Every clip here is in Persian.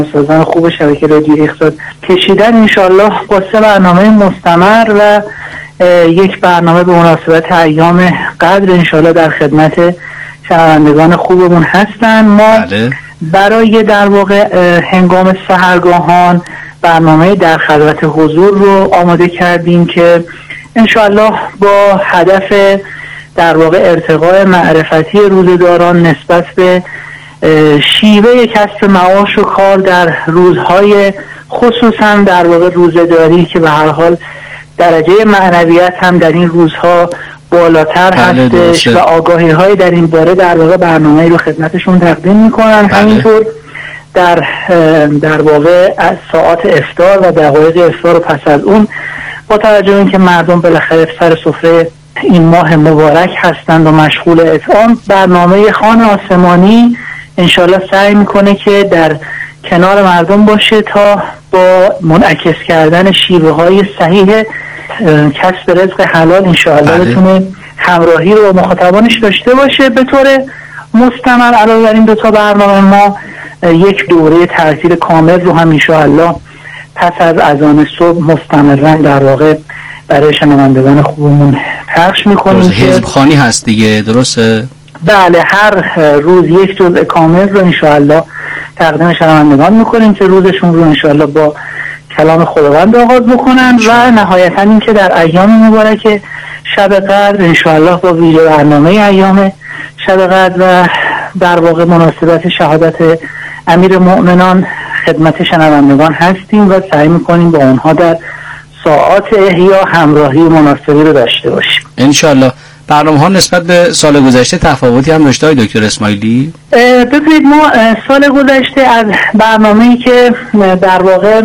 سازان خوب شبکه رادیو اقتصاد کشیدن انشالله با 3 برنامه مستمر و یک برنامه به مناسبت ایام قدر انشالله در خدمت شنوندگان خوبمون هستن. ما برای در واقع هنگام سحرگاهان برنامه در خلوت حضور رو آماده کردیم که انشالله با هدف در واقع ارتقاء معرفتی روزه‌داران نسبت به شیوه کسب معاش و کار در روزهای خصوصا در واقع روزه‌داری که به هر حال درجه معنویت هم در این روزها بالاتر هستش و آگاهی‌های در این باره در واقع برنامه‌ای رو خدمتشون تقدیم می‌کنن. همینطور در واقع از ساعات افطار و دقایق افطار و پس از اون با توجه اینکه مردم بالاخره سر سفره این ماه مبارک هستند و مشغول اطعام، برنامه خوان آسمانی انشالله سعی میکنه که در کنار مردم باشه تا با منعکس کردن شیوه های صحیح کسب رزق حلال انشالله بتونه همراهی رو با مخاطبانش داشته باشه. به طور مستمر علاوه بر این 2 برنامه ما یک دوره تحصیل کامل رو هم انشالله پس از اذان صبح مستمرا در واقع برای شنوندگان خوبمون پخش میکنیم. حزب خوانی هست دیگه، درسته؟ بله، هر روز یک جزء کامل رو انشاءالله تقدیم شنوندگان میکنیم که روزشون رو انشاءالله با کلام خداوند آغاز بکنن و نهایتا این که در ایام مبارک شب قدر انشاءالله با ویژه برنامه ایام شب قدر و در واقع مناسبت شهادت امیر مؤمنان خدمت شنوندگان هستیم و سعی میکنیم با اونها در ساعات احیا همراهی مناسبی رو داشته باشیم انشاءالله. برنامه ها نسبت به سال گذشته تفاوتی هم داشته های دکتر اسماعیلی؟ ببینید ما سال گذشته از برنامه‌ای که در واقع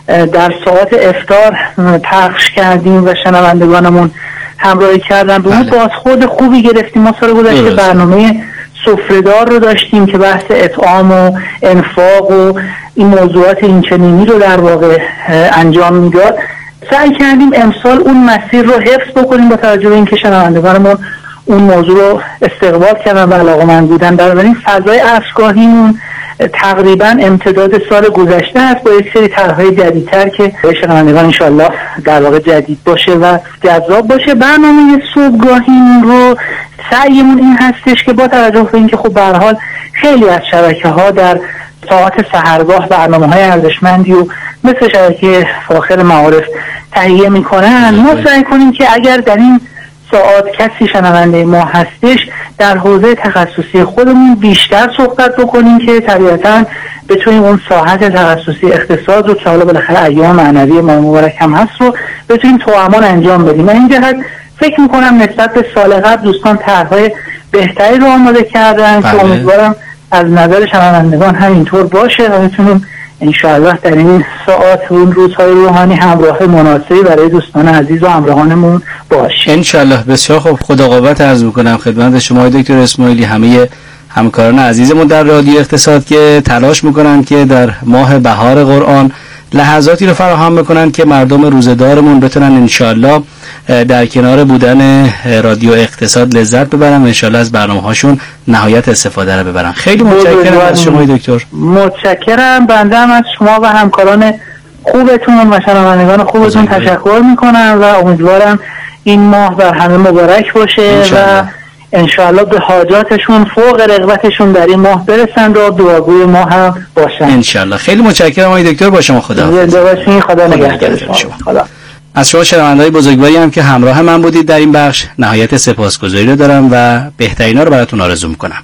در ساعات افطار پخش کردیم و شنوندگانمون همراهی کردن به اون بازخورد خوبی گرفتیم. ما سال گذشته برنامه سفره‌دار رو داشتیم که بحث اطعام و انفاق و این موضوعات اینچنینی رو در واقع انجام میداد. سعی کردیم امسال اون مسیر رو حفظ بکنیم با توجه به اینکه شنوندگانمون اون موضوع رو استقبال کردن و علاقه‌مند بودن. بنابراین فضای عصرگاهیمون تقریبا امتداد سال گذشته است با یک سری طرح‌های جدیدتر که شنوندگان انشالله در واقع جدید باشه و جذاب باشه. برنامه صبحگاهیمون رو سعیمون این هستش که با توجه به اینکه خب به هر حال خیلی از شبکه‌ها در ساعات سحرگاه برنامه‌های ارزشمندی و مثل شبکه فاخر معارف تهیه میکنن، ما سعی کنیم که اگر در این ساعات کسی شنونده ما هستش در حوزه تخصصی خودمون بیشتر صحبت بکنیم که طبیعتاً بتونیم اون ساحت تخصصی اقتصاد رو که حالا بالاخره ایام معنوی ما مبارک هم هست رو بتونیم توامان انجام بدیم. من این جهت فکر میکنم نسبت به سال قبل دوستان طرح‌های بهتری رو آماده کردن که امیدوارم از نظر شنوندگان همینطور باشه و بتونیم انشاءالله در این ساعات و اون روزهای روحانی همراه مناسبی برای دوستان عزیز و همراهانمون باشه انشاءالله. بسیار خوب، خدا قوت عرض میکنم خدمت شما دکتر اسماعیلی، همه همکاران عزیزمون در رادیو اقتصاد که تلاش میکنن که در ماه بهار قرآن لحظاتی رو فراهم بکنن که مردم روزه‌دارمون بتونن انشاءالله در کنار بودن رادیو اقتصاد لذت ببرن و انشاءالله از برنامه‌هاشون نهایت استفاده رو ببرن. خیلی متشکرم از شما دکتر. متشکرم. بنده هم از شما و همکاران خوبتون و شنوندگان خوبتون تشکر میکنم و امیدوارم این ماه بر همه مبارک باشه و انشاءالله به حاجاتشون فوق رغبتشون در این ماه برسند و دعاگوی ما هم باشن انشاءالله. خیلی متشکرم آقای دکتر، با شما خدا. زنده باشین. خدا نگهدار شما. خدا. از شما شنونده‌های بزرگواری هم که همراه من بودید در این بخش نهایت سپاسگزاری رو دارم و بهترینا رو براتون آرزو میکنم.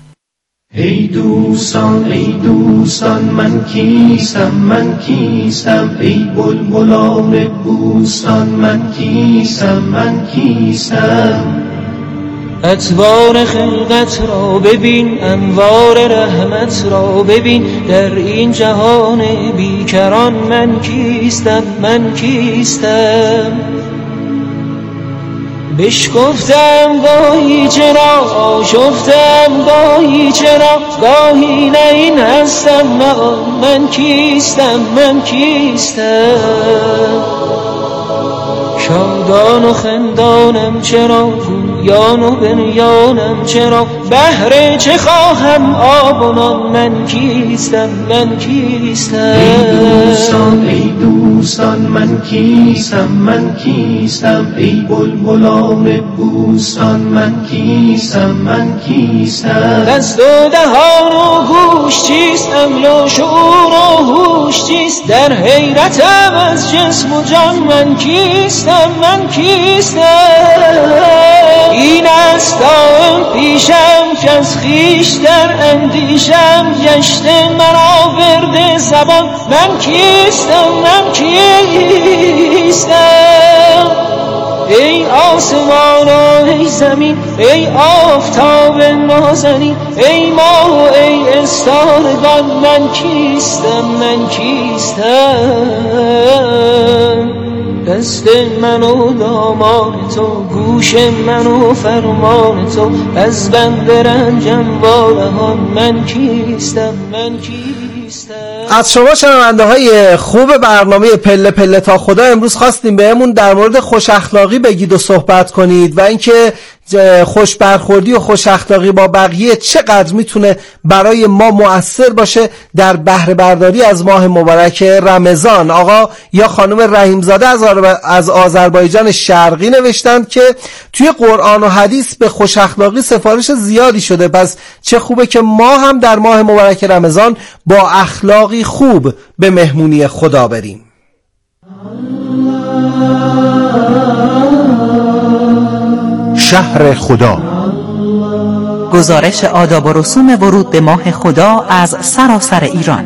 ای دوستان من کیستم ای بلبلان بوستان من کیستم اتوار خلقت را ببین، انوار رحمت را ببین، در این جهان بیکران من کیستم بشکفتم گاهی چرا، آشفتم گاهی چرا، گاهی نه این هستم من کیستم شادان و خندانم چرا، گویان و بنیانم چرا، بهر چه خواهم آب و نان، من کیستم من کیستم. ای دوستان من کیستم من کیستم، ای بلبلان بوستان من کیستم من کیستم. دست و دهان و گوش چیستم یا شعور و هوش چیست، در حیرتم از جسم و جان، من کیستم من کیستم. این است دائم پیشم که از خویش در اندیشم، گشته مرا ورد زبان، من کیستم من کیستم. ای آسمان و ای زمین، ای آفتاب نازنین، ای ماه و ای استارگان، من کیستم من کیستم. دست من و دامان تو، گوش من و فرمان تو، از بند رنجم وارهان، من کیستم من کیستم. از شما شنونده های خوب برنامه پله پله تا خدا امروز خواستیم بهمون در مورد خوش اخلاقی بگید و صحبت کنید و اینکه خوش برخوردی و خوش اخلاقی با بقیه چقدر میتونه برای ما مؤثر باشه در بهره برداری از ماه مبارک رمضان. آقا یا خانم رحیمزاده از آذربایجان شرقی نوشتند که توی قرآن و حدیث به خوش اخلاقی سفارش زیادی شده، پس چه خوبه که ما هم در ماه مبارک رمضان با اخلاقی خوب به مهمونی خدا بریم. شهر خدا، گزارش آداب و رسوم ورود به ماه خدا از سراسر ایران.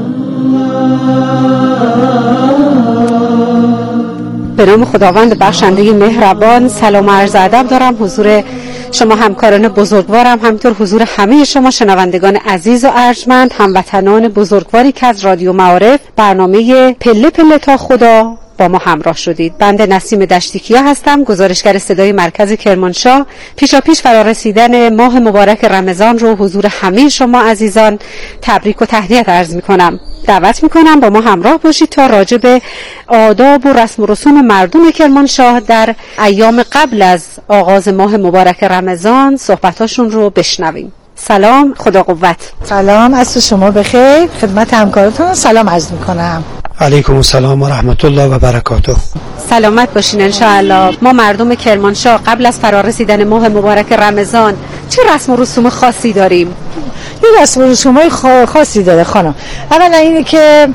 به نام خداوند بخشنده مهربان، سلام و عرض ادب دارم حضور شما همکاران بزرگوارم، همینطور حضور همه شما شنوندگان عزیز و ارجمند، هموطنان بزرگواری که از رادیو معارف برنامه پله پله تا خدا با ما همراه شدید. بنده نسیم دشتیکیا هستم، گزارشگر صدای مرکز کرمانشاه. پیشاپیش فرارسیدن ماه مبارک رمضان رو حضور همه شما عزیزان تبریک و تهنیت عرض میکنم. دعوت میکنم با ما همراه باشید تا راجع به آداب و رسم و رسوم مردم کرمانشاه در ایام قبل از آغاز ماه مبارک رمضان صحبتاشون رو بشنویم. سلام، خدا قوت. سلام، عصر شما بخیر. خدمت همکارتون سلام عرض میکنم. علیکم السلام و رحمت الله و برکاته. سلامت باشین انشاءالله. ما مردم کرمانشاه قبل از فرارسیدن ماه مبارک رمضان چه رسم و رسوم خاصی داریم؟ یه رسم و رسومای خاصی داره خانم. اولا اینه که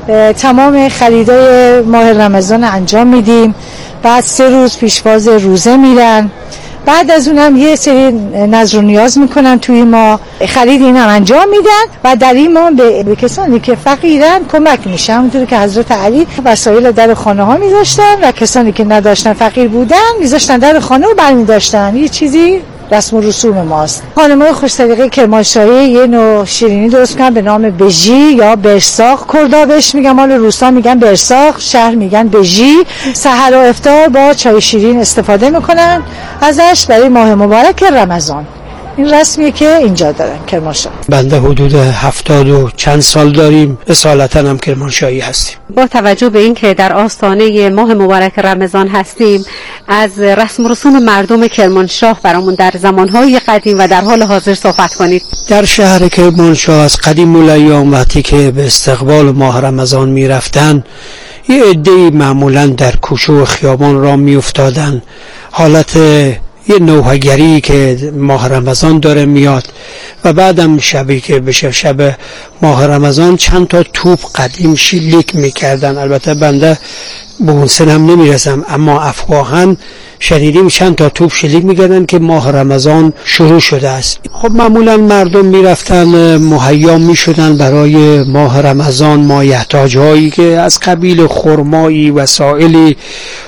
تمام خریدای ماه رمضان انجام میدیم، بعد 3 روز پیشواز روزه میرن، بعد از اونم یه سری نذر و نیاز میکنن توی ما، خرید این هم انجام میدن و در این ما به کسانی که فقیرن کمک میشن. اونطوری که حضرت علی وسایل در خانه ها میذاشتن و کسانی که نداشتن فقیر بودن میذاشتن در خانه رو برمیداشتن. یه چیزی رسم و رسوم ماست. خانم‌های خوش سلیقه کرمانشاهی یه نوع شیرینی درست کردن به نام بژی یا برساخ. کردا بهش میگن، مال روستا میگن برساخ، شهر میگن بژی. سحر و افطار با چای شیرین استفاده میکنن ازش برای ماه مبارک رمضان. این رسمیه که اینجا دارن کرمانشاه. بنده حدود 70 و چند سال داریم، اصالتا هم کرمانشاهی هستیم. با توجه به این که در آستانه ماه مبارک رمضان هستیم، از رسم و رسوم مردم کرمانشاه برامون در زمانهای قدیم و در حال حاضر صحبت کنید. در شهر کرمانشاه از قدیم الایام وقتی که به استقبال ماه رمضان می رفتن، یه عده‌ای معمولا در کوچه و خیابان را می افتادن. حالت یه نوحگری که ماه رمضان داره میاد و بعدم شبی که بشه شب ماه رمضان چند تا توپ قدیم شلیک میکردن. البته بنده به اون سنم نمیرسم، اما افواهن شنیدیم چند تا توپ شلیک میکردن که ماه رمضان شروع شده است. خب معمولا مردم میرفتن مهیا میشدن برای ماه رمضان مایحتاج هایی که از قبیل خرمایی وسایلی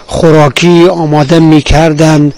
خوراکی آماده میکردن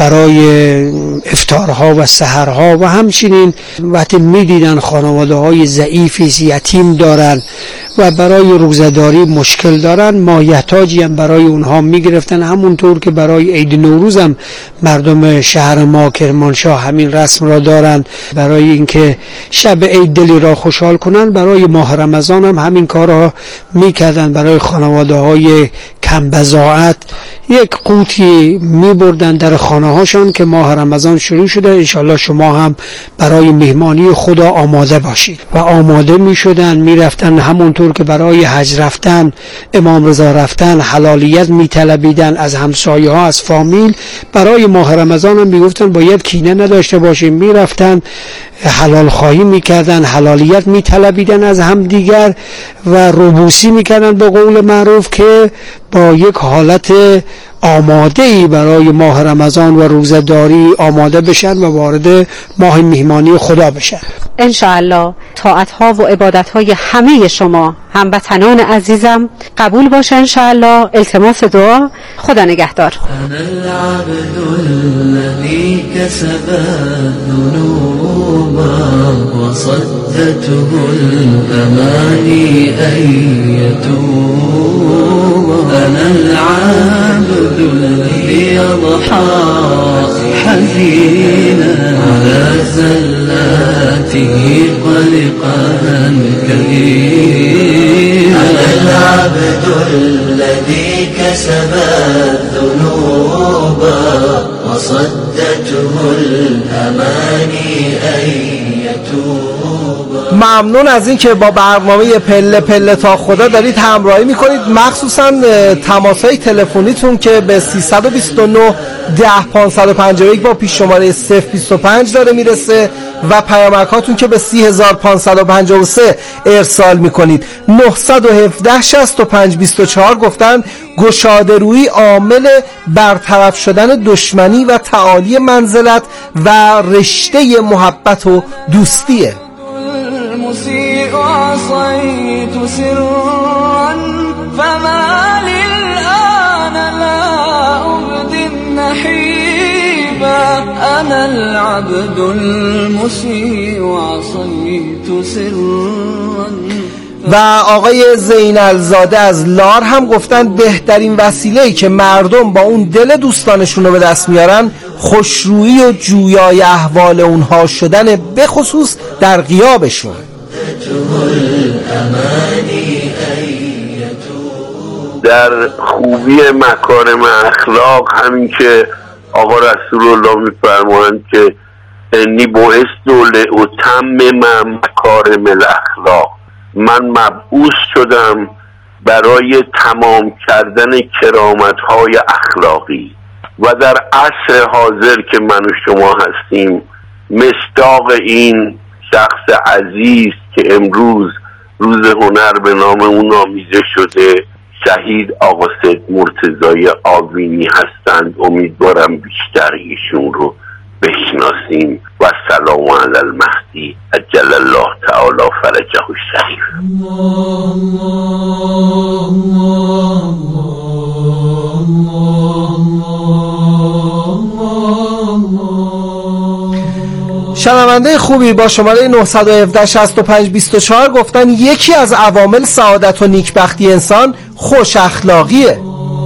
برای افطارها و سحرها، و همچنین وقتی میدیدن خانواده های ضعیفی یتیم دارن و برای روزداری مشکل دارن، مایحتاجی هم برای اونها میگرفتن. همونطور که برای عید نوروز هم مردم شهر ما کرمانشاه همین رسم را دارن، برای اینکه شب عید دلی را خوشحال کنن، برای ماه رمضان هم همین کار را میکردن برای خانواده های کم بضاعت یک قوطی میبردن در خانه هاشون که ماه رمضان شروع شده، انشالله شما هم برای مهمانی خدا آماده باشید. و آماده میشدن، میرفتن همونطور که برای حج رفتن، امام رضا رفتن، حلالیت میطلبیدن از همسایه ها، از فامیل. برای ماه رمضان هم میگفتن باید کینه نداشته باشیم، میرفتن حلال خواهی میکردن، حلالیت میطلبیدن از همدیگر و روبوسی میکردن به قول معروف که با یک حالت آماده‌ای برای ماه رمضان و روزه‌داری آماده بشن و وارد ماه مهمانی خدا بشن. انشاءالله طاعت‌ها و عبادت‌های همه شما هموطنان عزیزم قبول باشه انشاءالله. التماس دعا. خدا نگهدار. أنا العبد الذي كسب الذنوب وصدته الأماني أن يتوب. أنا العبد الذي أضحى حزينا على زلاته قلقا كريما. أنا العبد الذي كسب الذنوب وصدته الأماني أن يتوب. ممنون از این که با برنامه پله پله تا خدا دارید همراهی میکنید، مخصوصا تماسهای تلفنیتون که به 329 10 551 با پیش شماره 025 داره میرسه و پیامکاتون که به 30553 ارسال میکنید. 917 65 24 گفتن گشاده روی عامل برطرف شدن دشمنی و تعالی منزلت و رشته محبت و دوستیه. المسيء عصيت سرا فما للآن لا أبدي النحيبا. أنا العبد المسيء عصيت سرا. و آقای زینالزاده از لار هم گفتن بهترین وسیله‌ای که مردم با اون دل دوستانشون رو به دست میارن خوشرویی و جویای احوال اونها شدن، به خصوص در غیابشون. در خوبی مکارم اخلاق همین که آقا رسول الله میفرمایند که انی بعثت لأتمم مکارم الاخلاق، من مبعوث شدم برای تمام کردن کرامت‌های اخلاقی. و در عصر حاضر که من و شما هستیم مصداق این شخص عزیز که امروز روز هنر به نام اون نامیده شده، شهید آقا سید مرتضی آوینی هستند. امیدوارم بیشتر ایشون رو بشناسیم. و سلام علی المهدی عجل الله تعالی فرجه الشریف. شنونده خوبی با شماره 917 65 24 گفتن یکی از عوامل سعادت و نیکبختی انسان خوش اخلاقیه.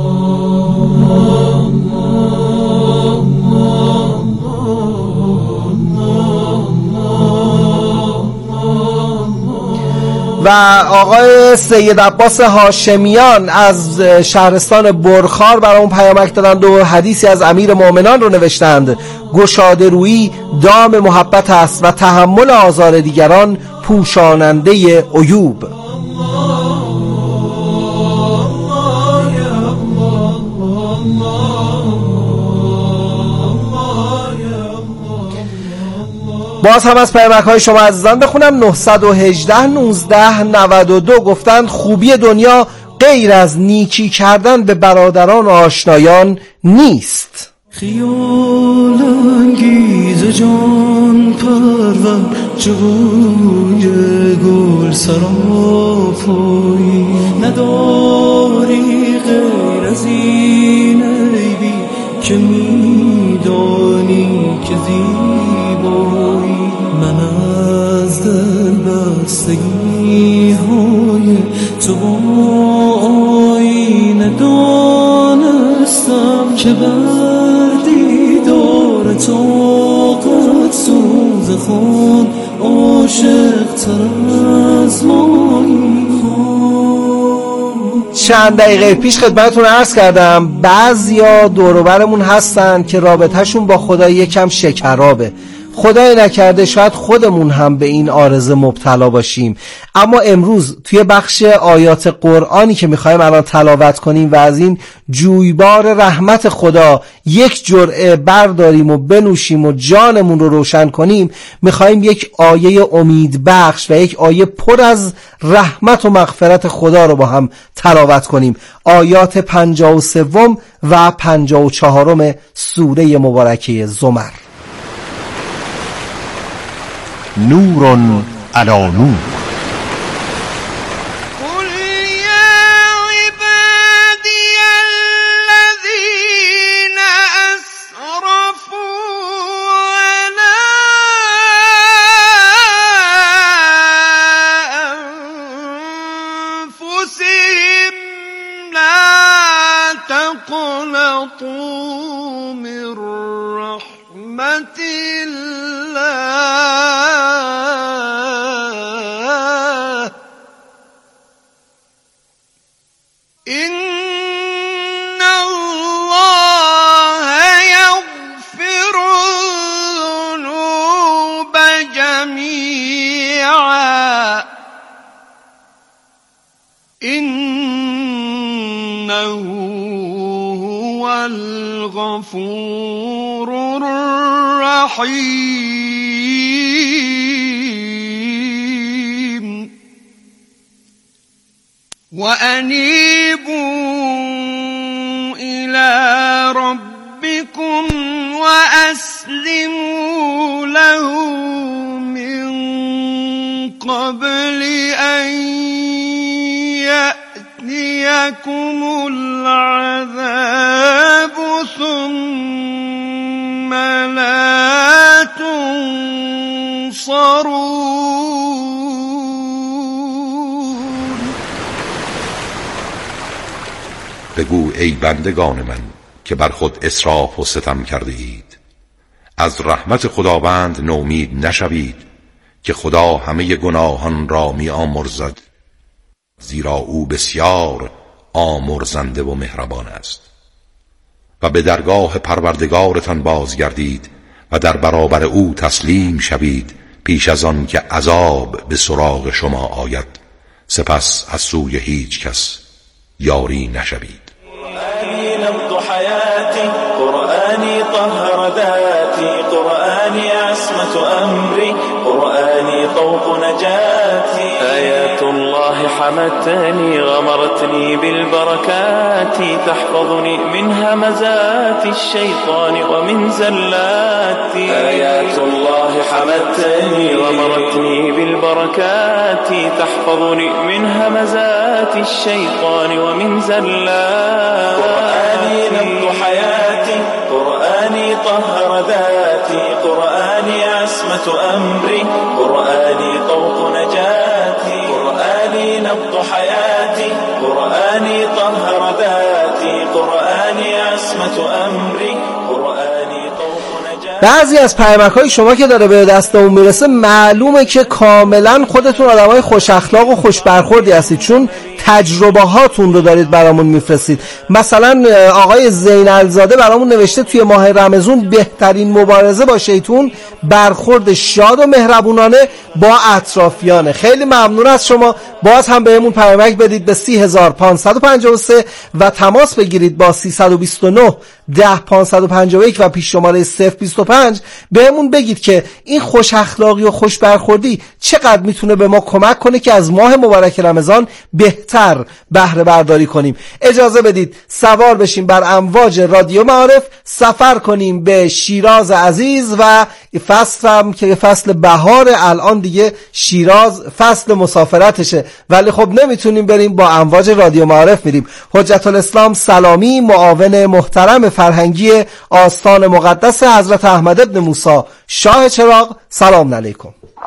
و آقای سید عباس هاشمیان از شهرستان برخار برای اون پیامک دادند و حدیثی از امیر مومنان رو نوشتند: گشاده رویی دام محبت است و تحمل آزار دیگران پوشاننده عیوب. باز هم از پیامک های شما عزیزان بخونم. 918 19 92 گفتند خوبی دنیا غیر از نیکی کردن به برادران و آشنایان نیست. خیال انگیز جان پرور جوی گل سراپایی نداری غیر از این عیبی که میدانی که زیبایی. من از دل بستگی های تو با آینه دانستم که بر دیدار طاقت سوز خون عاشق تر از مایی. چند دقیقه پیش خدمتتون عرض کردم بعضیا دور و برمون هستن که رابطهشون با خدا یکم شکرابه. خدای نکرده شاید خودمون هم به این عارضه مبتلا باشیم. اما امروز توی بخش آیات قرآنی که میخوایم الان تلاوت کنیم و از این جویبار رحمت خدا یک جرعه برداریم و بنوشیم و جانمون رو روشن کنیم، میخوایم یک آیه امید بخش و یک آیه پر از رحمت و مغفرت خدا رو با هم تلاوت کنیم. آیات 53 و 54 سوره مبارکه زمر. نور علی نور. الغفور الرحيم وأنيبوا إلى ربكم وأسلموا له من قبل أن يأتيكم العذاب ثم لا تنصرون. بگو ای بندگان من که بر خود اسراف و ستم کرده اید، از رحمت خداوند نومید نشوید که خدا همه گناهان را می آمرزد، زیرا او بسیار آمرزنده و مهربان است. و به درگاه پروردگارتان بازگردید و در برابر او تسلیم شوید پیش از آن که عذاب به سراغ شما آید، سپس از سوی هیچ کس یاری نشوید. قرآنی نبض حیاتی، قرآنی طهر ذاتی، قرآنی عصمت امری، قرآنی طوق نجاتی. آیات الله حمتني غمرتني بالبركات، تحفظني من همزات الشيطان ومن زلات. آيات الله حمتني غمرتني بالبركات، تحفظني من همزات الشيطان ومن زلات. قرآني نبض حياتي، قرآني طهر ذاتي، قرآني عصمة أمري، قرآني طوق نجاتي. قرآني نبض حياتي، قرآني طهر ذاتي، قرآني عصمة أمري، قرآني طوق نجاتي. بعضی از پیامک‌های شما که داره به دستمون میرسه معلومه که کاملا خودتون آدمای خوش اخلاق و خوش برخوردی هستید، چون تجربه هاتون رو دارید برامون میفرستید. مثلا آقای زینالزاده برامون نوشته توی ماه رمضان بهترین مبارزه با شیطان برخورد شاد و مهربونانه با اطرافیانه. خیلی ممنون از شما. باز هم بهمون پیامک بدید به 30553 و تماس بگیرید با 329 10551 و پیش شماره 025. بهمون بگید که این خوش اخلاقی و خوش برخوردی چقدر میتونه به ما کمک کنه که از ماه مبارک رمضان بهتر بهره برداری کنیم. اجازه بدید سوار بشیم بر امواج رادیو معارف، سفر کنیم به شیراز عزیز و فصل هم که فصل بهار، الان دیگه شیراز فصل مسافرتشه، ولی خب نمیتونیم بریم، با امواج رادیو معارف میریم. حجت الاسلام سلامی، معاون محترم فرهنگی آستان مقدس حضرت احمد ابن موسی شاه چراغ، سلام علیکم.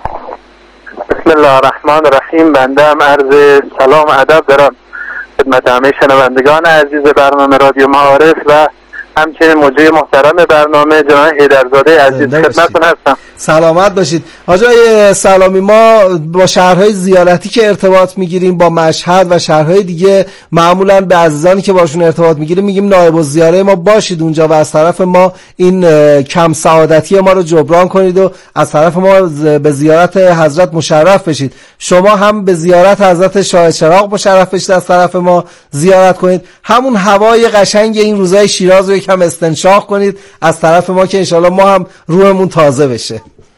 بسم الله الرحمن الرحیم. بنده هم عرض سلام ادب دارم خدمت همه شنوندگان عزیز برنامه رادیو معارف و همچنین مجری محترم برنامه جناب حیدرزاده عزیز. خدمتتون هستم. سلامت باشید. حاج آقای سلامی، ما با شهرهای زیارتی که ارتباط میگیریم با مشهد و شهرهای دیگه معمولا به عزیزانی که باشون ارتباط میگیریم میگیم نایب الزیاره ما باشید اونجا و از طرف ما این کم سعادتی ما رو جبران کنید و از طرف ما به زیارت حضرت مشرف بشید. شما هم به زیارت حضرت شاه چراغ مشرف بشید، از طرف ما زیارت کنید، همون هوای قشنگ این روزای شیراز رو یکم استنشاق کنید از طرف ما که انشالله ما هم روحمون تازه بشه.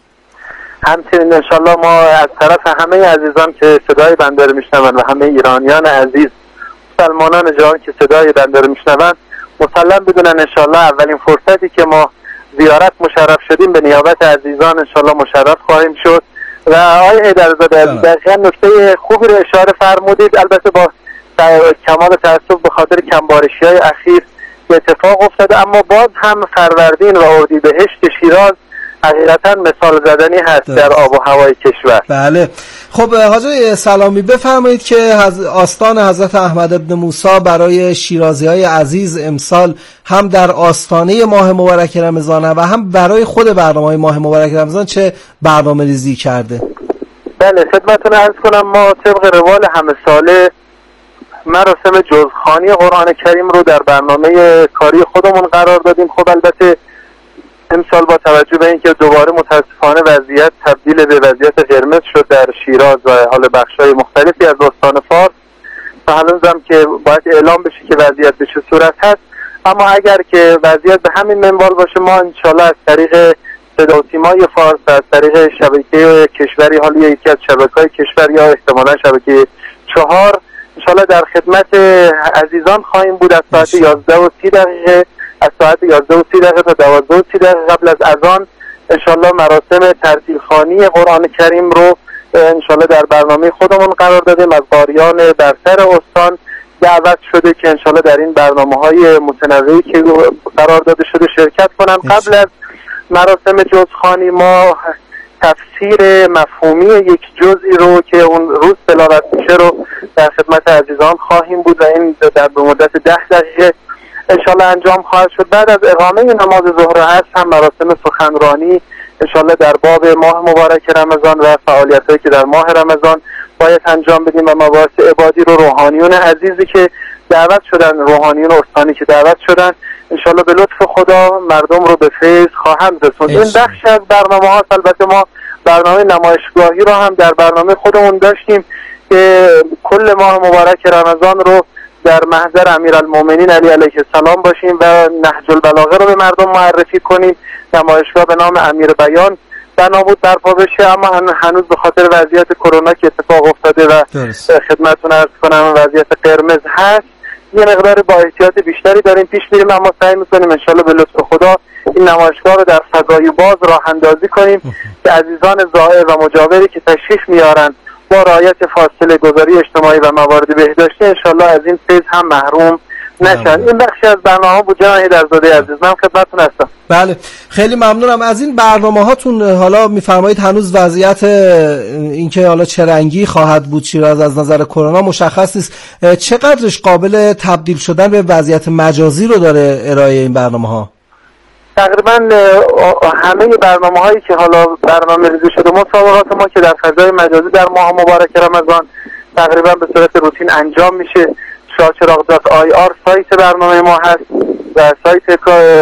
همچنین انشالله ما از طرف همه عزیزان که صدای بنده رو میشنون و همه ایرانیان عزیز، مسلمانان جهان که صدای بنده رو میشنون، مسلم بدونن انشالله اولین فرصتی که ما زیارت مشرف شدیم به نیابت عزیزان انشالله مشرف خواهیم شد. و آقای حیدرزاده دقیقا نکته خوبی رو اشاره فرمودید. البته با کمال تأسف به خاطر کمبارشی‌های اخیر اتفاق افتاده، اما باز هم فروردین و اردیبهشت شیراز حقیقتا مثال زدنی هست در آب و هوای کشور. بله. خب حاج سلامی بفرمایید که آستان حضرت احمد ابن موسی برای شیرازی‌های عزیز امسال هم در آستانه ماه مبارک رمضان و هم برای خود برنامه‌های ماه مبارک رمضان چه برنامه‌ریزی کرده؟ بله خدمتتون عرض کنم ما طبق روال همه ساله مراسم جزخوانی قرآن کریم رو در برنامه کاری خودمون قرار دادیم. خب البته امسال با توجه به اینکه دوباره متاسفانه وضعیت تبدیل به وضعیت قرمز شد در شیراز و حال بخش‌های مختلفی از استان فارس و هنوزم که باید اعلام بشه که وضعیت به چه صورت هست، اما اگر که وضعیت به همین منوال باشه ما انشالله از طریق صدا و سیمای فارس و از طریق شبکه کشوری، حالا یکی از شبکه‌های کشور یا احتمالاً شبکه 4 انشالله در خدمت عزیزان خواهیم بود از ساعت 11:30 از ساعت 11:30 تا 12:30 قبل از اذان انشالله مراسم ترتیل خوانی قرآن کریم رو انشالله در برنامه خودمون قرار دادیم. از قاریان برتر استان دعوت شده که انشالله در این برنامه‌های متنوعی که قرار داده شده شرکت کنن. قبل از مراسم جزخوانی ما تفسیر مفهومی یک جزئی رو که اون روز تلاوت میشه رو در خدمت عزیزان خواهیم بود و این در مدت 10 دقیقه انشالله انجام خواهد شد. بعد از اقامه نماز ظهر و عصر هم مراسم سخنرانی انشالله در باب ماه مبارک رمضان و فعالیت‌هایی که در ماه رمضان باید انجام بدیم و مباحث عبادی رو روحانیون عزیزی که دعوت شدن، روحانیون استانی که دعوت شدن انشالله به لطف خدا مردم رو به فیض خواهند رسوند. این بخش از برنامه ها. البته ما برنامه نمایشگاهی رو هم در برنامه خودمون داشتیم که کل ماه مبارک رمضان رو در محضر امیرالمومنین علی علیه السلام باشیم و نهج البلاغه رو به مردم معرفی کنیم. نمایشگاه به نام امیر بیان بنا بود برپا بشه، اما هنوز به خاطر وضعیت کرونا که اتفاق افتاده و خدمتتون عرض کنم وضعیت قرمز هست یه مقدار با احتیاط بیشتری داریم پیش میریم، اما سعی میکنیم انشالله به لطف خدا این نمایشگاه رو در فضای باز راه اندازی کنیم که عزیزان زائر و مجاوری که تشریف میارن با رعایت فاصله گذاری اجتماعی و موارد بهداشتی انشالله از این فیض هم محروم نشن. این بخشی از برنامه بود جناب حیدرزاده عزیز، من خدمتتون هستم. بله خیلی ممنونم از این برنامه هاتون. حالا میفرمایید هنوز وضعیت اینکه حالا چه رنگی خواهد بود شیراز از نظر کرونا مشخص نیست، چقدرش قابل تبدیل شدن به وضعیت مجازی رو داره ارائه این برنامه ها؟ تقریبا همه برنامه هایی که حالا برنامه ریزی شده مسابقات ما که در فضای مجازی در ماه مبارک رمضان تقریبا به صورت روتین انجام میشه. شاهچراغ.ir سایت برنامه ما هست و سایت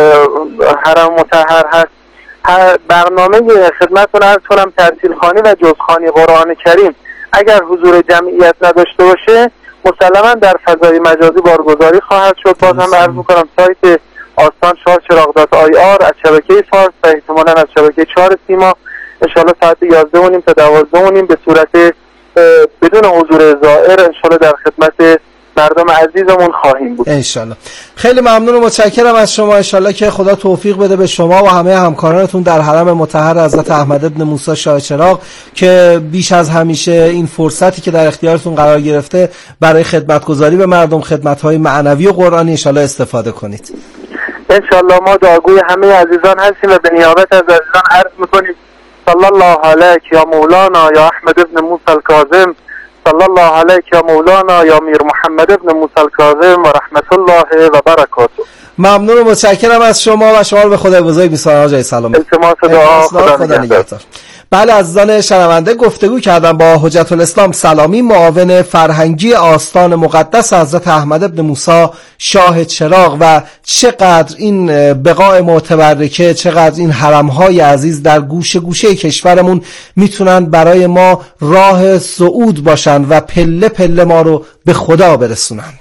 حرم مطهر هست. برنامه خدمتتون عرض کنم ترتیل خوانی و جزخوانی قرآن کریم اگر حضور جمعیت نداشته باشه مسلما در فضای مجازی بارگذاری خواهد شد. باز هم عرض میکنم سایت آستان شاهچراغ.ir از شبکه فارس و احتمالاً از شبکه 4 سیما انشالله ساعت 11:30 تا 12:30 به صورت بدون حضور زائر انشالله در خدمت مردم عزیزمون خواهیم بود انشالله. خیلی ممنون و متشکرم از شما. انشالله که خدا توفیق بده به شما و همه همکارانتون در حرم مطهر حضرت احمد ابن موسی شاه چراغ که بیش از همیشه این فرصتی که در اختیارتون قرار گرفته برای خدمتگزاری به مردم، خدمت‌های معنوی و قرآنی انشالله استفاده کنید. انشالله ما دعاگوی همه عزیزان هستیم و به نیابت از عزیزان عرض میکنیم صلی الله علیک یا مولانا یا احمد ابن موسی الکاظم صلی الله علیک یا مولانا یا میر محمد ابن موسی الکاظم و رحمت الله و برکاته. ممنون و متشکرم از شما و شما رو به خدای بزرگ می‌سپارم آقای سلام. التماس دعا، خدا نگهدار. بله عزیزان شنونده، گفتگو کردم با حجت الاسلام سلامی، معاون فرهنگی آستان مقدس حضرت احمد ابن موسی شاه چراغ، و چقدر این بقاع متبرکه، چقدر این حرم‌های عزیز در گوشه گوشه کشورمون میتونن برای ما راه صعود باشن و پله پله ما رو به خدا برسونند.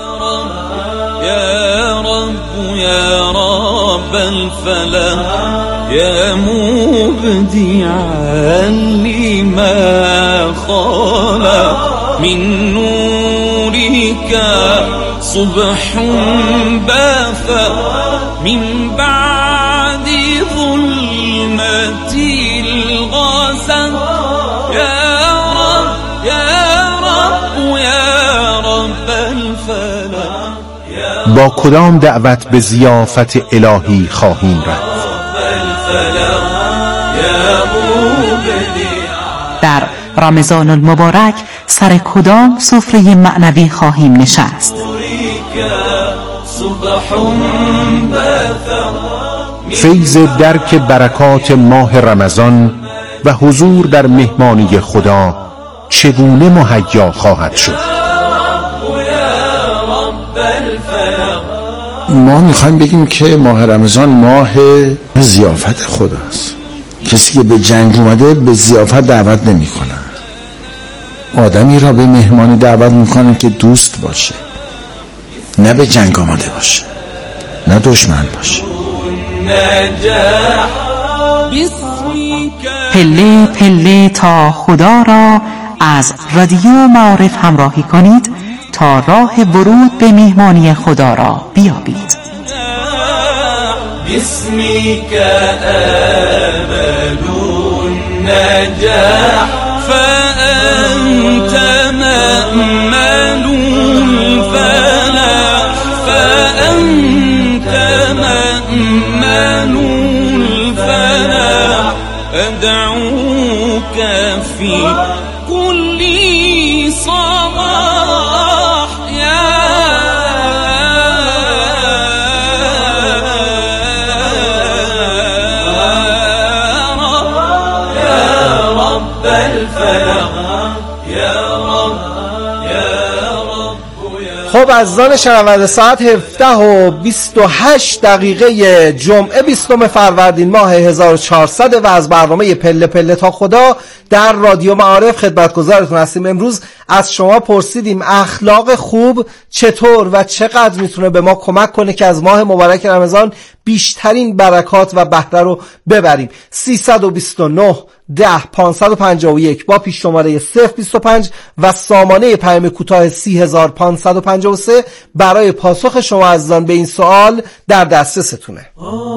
یا رب یا رب الفلق یا مبدعا لما خلق من نورك صبح بافا من بعد ظلمة الغسق يا رب يا رب يا رب الفلق. با کدام دعوت به ضیافت الهی خواهیم رفت؟ در رمضان المبارک سر کدام سفره معنوی خواهیم نشست؟ فیض درک برکات ماه رمضان و حضور در مهمانی خدا چگونه مهیا خواهد شد؟ ما میخوایم بگیم که ماه رمضان ماه ضیافت خداست. کسی که به جنگ اومده به ضیافت دعوت نمیکنه. آدمی را به مهمانی دعوت میکنه که دوست باشه، نه به جنگ آمده باشه، نه دشمن باشه. پله پله تا خدا را از رادیو معارف همراهی کنید تا راه ورود به مهمانی خدا را بیابید. باسمك آمل النجاح فأنت مأمل الفلاح فأنت مأمل الفلاح أدعوك في كل صباح خب عزیزان شنونده، ساعت 17:28 جمعه 20 فروردین ماه 1400 و از برنامه پله پله تا خدا در رادیو معارف خدمتگزارتون هستیم. امروز از شما پرسیدیم اخلاق خوب چطور و چقدر میتونه به ما کمک کنه که از ماه مبارک رمضان بیشترین برکات و بهره رو ببریم. 329 10 551 با پیش شماره 025 و سامانه پیام کوتاه 3553 برای پاسخ شما عزیزان به این سوال در دسترستونه.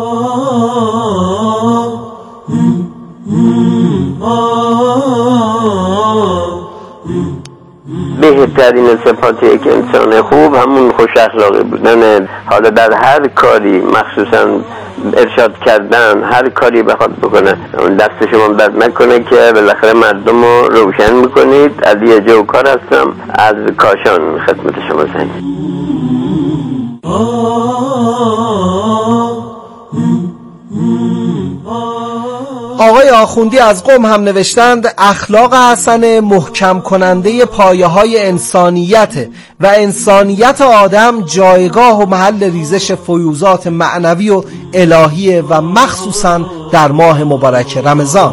بهترین صفات یک انسان خوب همون خوش اخلاقی بودن. حالا در هر کاری، مخصوصا ارشاد کردن، هر کاری بخواد بکنه دست شما بد نکنه که بالاخره مردم رو روشن میکنید. علی جوکار هستم از کاشان خدمت شما زنگ. آقای آخوندی از قم هم نوشتند اخلاق حسن محکم کننده پایه های انسانیت و انسانیت آدم جایگاه و محل ریزش فیوضات معنوی و الهی و مخصوصا در ماه مبارک رمضان.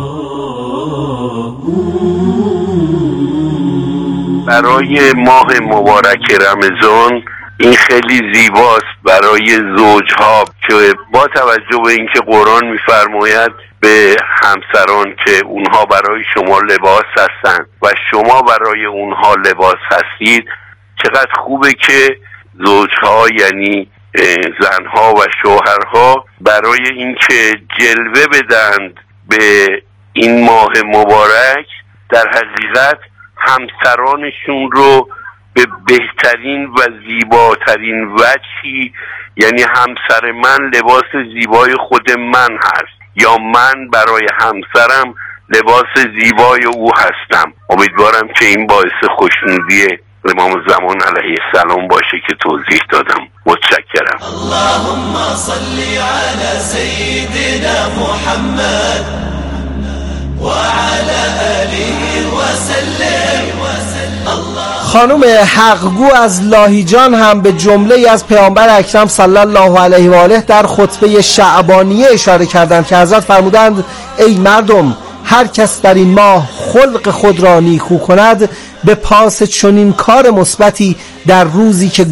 برای ماه مبارک رمضان این خیلی زیباست برای زوجها که با توجه به اینکه قرآن می‌فرماید به همسران که اونها برای شما لباس هستند و شما برای اونها لباس هستید، چقدر خوبه که زوجها یعنی زنها و شوهرها برای اینکه جلوه بدند به این ماه مبارک در حقیقت همسرانشون رو به بهترین و زیباترین وجهی، یعنی همسر من لباس زیبای خود من هست یا من برای همسرم لباس زیبای او هستم. امیدوارم که این باعث خوشنودی امام زمان علیه السلام باشه که توضیح دادم. متشکرم. اللهم صل علی سیدنا محمد و علی آله و سلم. خانم حقگو از لاهیجان هم به جمله از پیامبر اکرم صلی الله علیه و آله در خطبه شعبانیه اشاره کردند که حضرت فرمودند ای مردم، هر کس در این ماه خلق خود را نیکو کند به پاس چنین کار مثبتی در روزی که